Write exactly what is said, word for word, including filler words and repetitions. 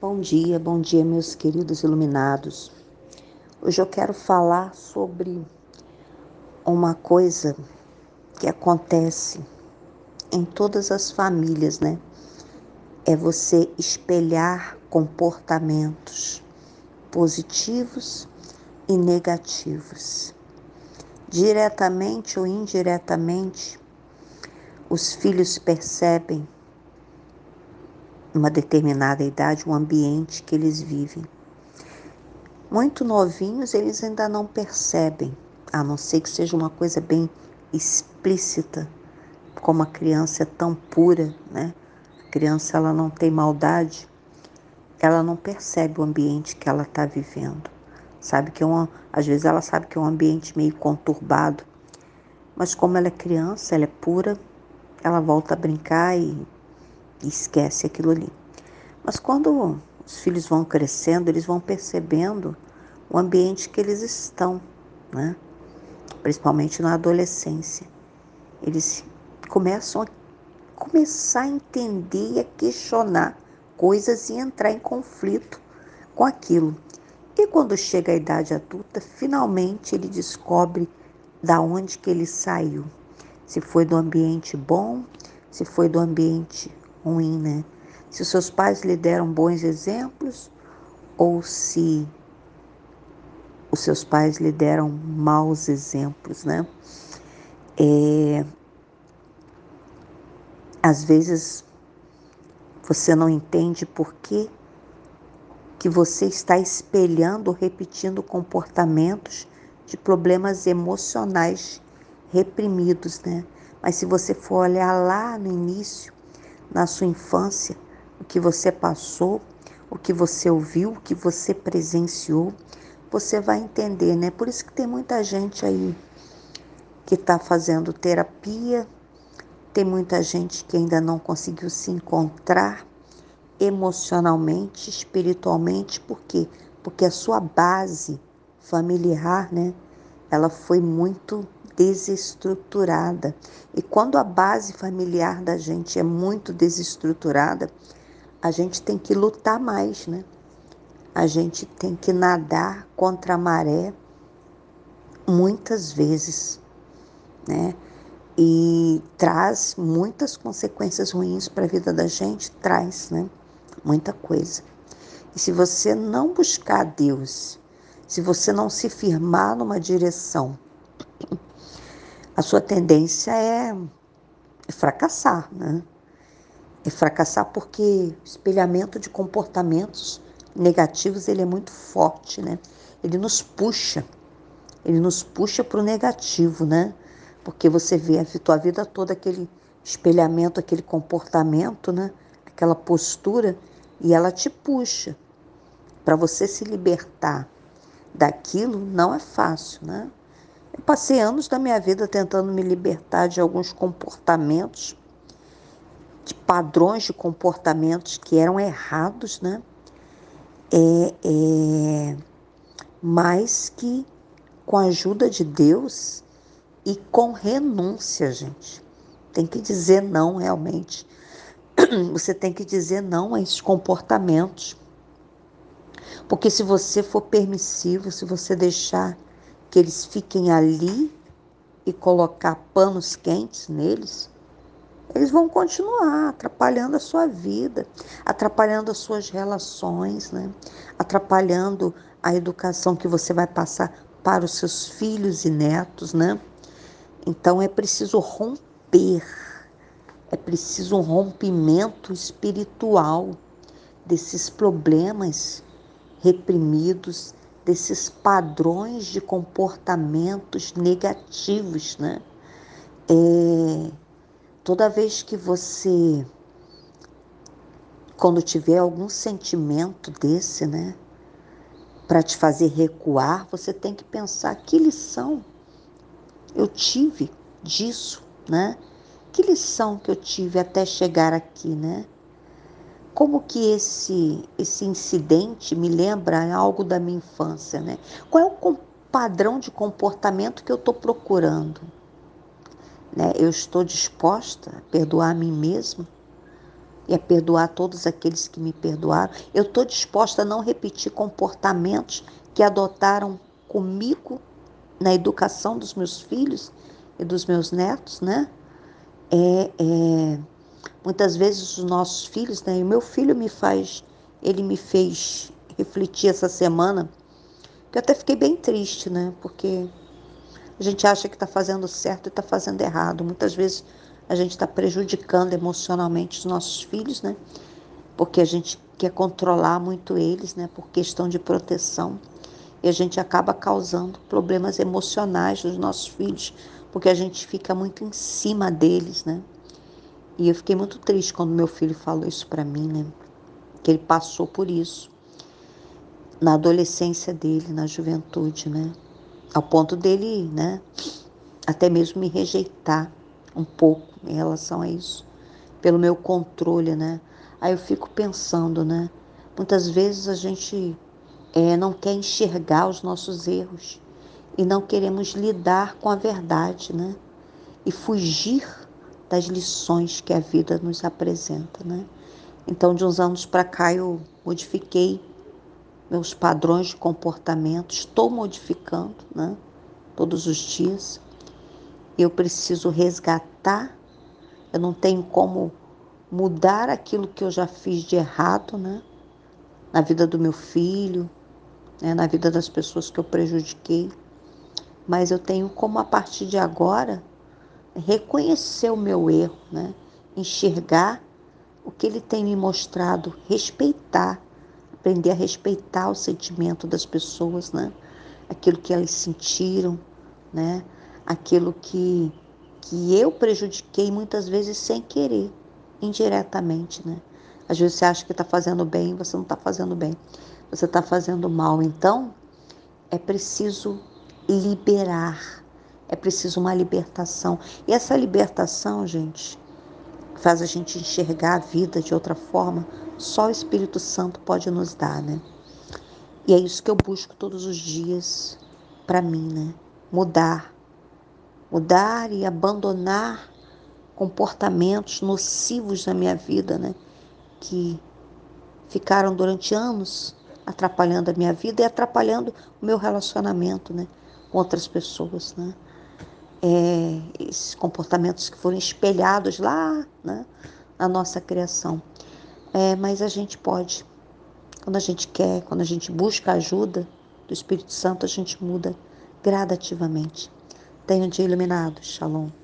Bom dia, bom dia, meus queridos iluminados. Hoje eu quero falar sobre uma coisa que acontece em todas as famílias, né? É você espelhar comportamentos positivos e negativos. Diretamente ou indiretamente, os filhos percebem uma determinada idade, um ambiente que eles vivem. Muito novinhos, eles ainda não percebem, a não ser que seja uma coisa bem explícita, como a criança é tão pura, né? A criança, ela não tem maldade, ela não percebe o ambiente que ela está vivendo. Sabe que é uma, às vezes ela sabe que é um ambiente meio conturbado, mas como ela é criança, ela é pura, ela volta a brincar e, e esquece aquilo ali. Mas quando os filhos vão crescendo, eles vão percebendo o ambiente que eles estão, né? Principalmente na adolescência. Eles começam a começar a entender e a questionar coisas e entrar em conflito com aquilo. E quando chega a idade adulta, finalmente ele descobre da onde que ele saiu. Se foi do ambiente bom, se foi do ambiente ruim, né? Se os seus pais lhe deram bons exemplos ou se os seus pais lhe deram maus exemplos, né? É, às vezes você não entende por que, que você está espelhando ou repetindo comportamentos de problemas emocionais reprimidos, né? Mas se você for olhar lá no início, na sua infância, o que você passou, o que você ouviu, o que você presenciou, você vai entender, né? Por isso que tem muita gente aí que está fazendo terapia, tem muita gente que ainda não conseguiu se encontrar emocionalmente, espiritualmente, por quê? Porque a sua base familiar, né, ela foi muito desestruturada. E quando a base familiar da gente é muito desestruturada, a gente tem que lutar mais, né? A gente tem que nadar contra a maré muitas vezes, né? E traz muitas consequências ruins para a vida da gente, traz, né? Muita coisa. E se você não buscar Deus, se você não se firmar numa direção, a sua tendência é, é fracassar, né? É fracassar porque o espelhamento de comportamentos negativos, ele é muito forte, né? Ele nos puxa, ele nos puxa para o negativo, né? Porque você vê a tua vida toda aquele espelhamento, aquele comportamento, né? Aquela postura, e ela te puxa. Para você se libertar daquilo não é fácil, né? Eu passei anos da minha vida tentando me libertar de alguns comportamentos, de padrões de comportamentos que eram errados, né? É, é, mas que com a ajuda de Deus e com renúncia, gente. Tem que dizer não, realmente. Você tem que dizer não a esses comportamentos. Porque se você for permissivo, se você deixar que eles fiquem ali e colocar panos quentes neles, eles vão continuar atrapalhando a sua vida, atrapalhando as suas relações, né? Atrapalhando a educação que você vai passar para os seus filhos e netos, né? Então é preciso romper, é preciso um rompimento espiritual desses problemas reprimidos, desses padrões de comportamentos negativos, né? É, toda vez que você, quando tiver algum sentimento desse, né, para te fazer recuar, você tem que pensar que lição eu tive disso, né? Que lição que eu tive até chegar aqui, né? Como que esse, esse incidente me lembra algo da minha infância, né? Qual é o padrão de comportamento que eu estou procurando, né? Eu estou disposta a perdoar a mim mesma? e a perdoar todos aqueles que me perdoaram. Eu estou disposta a não repetir comportamentos que adotaram comigo na educação dos meus filhos e dos meus netos, né? É, é, muitas vezes os nossos filhos, né? E o meu filho me faz, ele me fez refletir essa semana, que eu até fiquei bem triste, né? Porque a gente acha que está fazendo certo e está fazendo errado. Muitas vezes a gente está prejudicando emocionalmente os nossos filhos, né? Porque a gente quer controlar muito eles, né? Por questão de proteção. E a gente acaba causando problemas emocionais nos nossos filhos, porque a gente fica muito em cima deles, né? E eu fiquei muito triste quando meu filho falou isso para mim, né? Que ele passou por isso na adolescência dele, na juventude, né? Ao ponto dele, né? Até mesmo me rejeitar um pouco em relação a isso, pelo meu controle, né? Aí eu fico pensando, né? Muitas vezes a gente é, não quer enxergar os nossos erros e não queremos lidar com a verdade, né? E fugir das lições que a vida nos apresenta, né? Então, de uns anos para cá, eu modifiquei meus padrões de comportamento, estou modificando, né? Todos os dias. Eu preciso resgatar, eu não tenho como mudar aquilo que eu já fiz de errado, né? Na vida do meu filho, né? Na vida das pessoas que eu prejudiquei. Mas eu tenho como, a partir de agora, reconhecer o meu erro, né? Enxergar o que ele tem me mostrado, respeitar, aprender a respeitar o sentimento das pessoas, né? Aquilo que elas sentiram, né? Aquilo que, que eu prejudiquei muitas vezes sem querer, indiretamente, né? Às vezes você acha que está fazendo bem e você não está fazendo bem, você está fazendo mal. Então, é preciso liberar, é preciso uma libertação. E essa libertação, gente, faz a gente enxergar a vida de outra forma, só o Espírito Santo pode nos dar, né? E é isso que eu busco todos os dias para mim, né? Mudar, mudar e abandonar comportamentos nocivos na minha vida, né? Que ficaram durante anos atrapalhando a minha vida e atrapalhando o meu relacionamento, né? Com outras pessoas, né? É, esses comportamentos que foram espelhados lá, né? Na nossa criação. É, mas a gente pode, quando a gente quer, quando a gente busca a ajuda do Espírito Santo, a gente muda gradativamente. Tenha um dia iluminado. Shalom.